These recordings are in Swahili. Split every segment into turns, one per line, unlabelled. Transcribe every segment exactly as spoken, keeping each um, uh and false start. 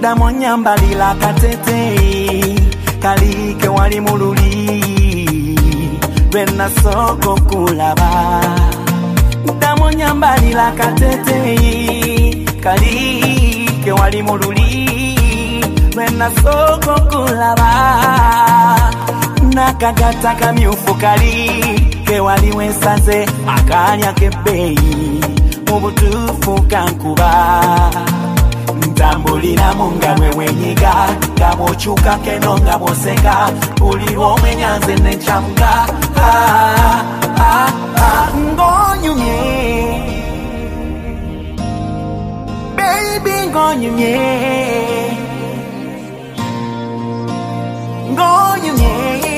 Damo nyambalila katete kalike wali mululi Bena soko kulaba Damo nyambalila katete kalike wali mululi Bena soko kulaba Nakagata kamyufu kali ke wali wensaze akanya kebei Mubutufu kankuba Tambulina munga mwenyiga Gamo chuka kenonga moseka Uli wome nyanze nenchamga Ah, ah, ah Ngonyumye Baby ngonyumye Ngonyumye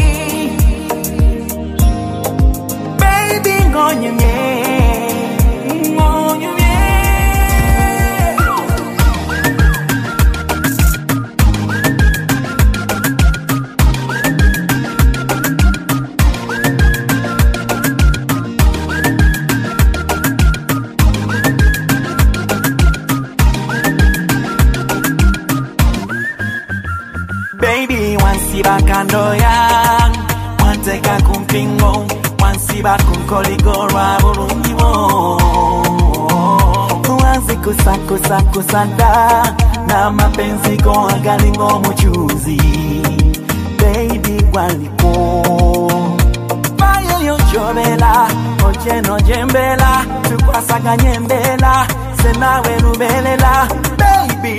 Baby ngonyumye Baby, wansiba kando yang Wanteka kumpingo Wansiba kunkoligorwa burungiwo Wansi kusa kusa kusanda Na mapenzi ko agalingo muchuzi Baby, waliko Bayo yo chobela Oje no jembela Tukwasanga nyembela Senawe rubelela Baby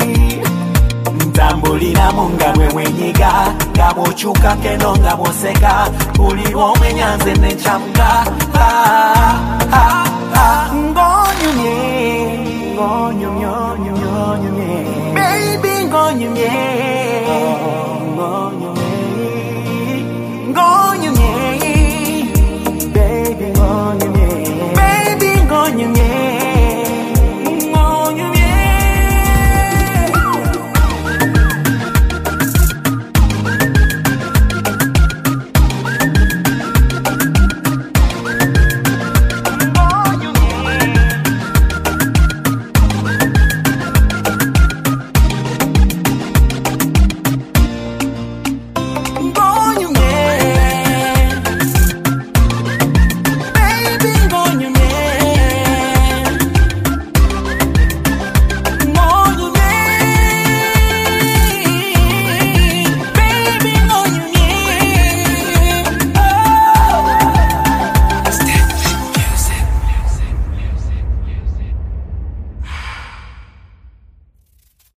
Tambulina munga mwenyiga Gabo chuka kenonga moseka Uli wome nyanze nenchamga Ah, ah, ah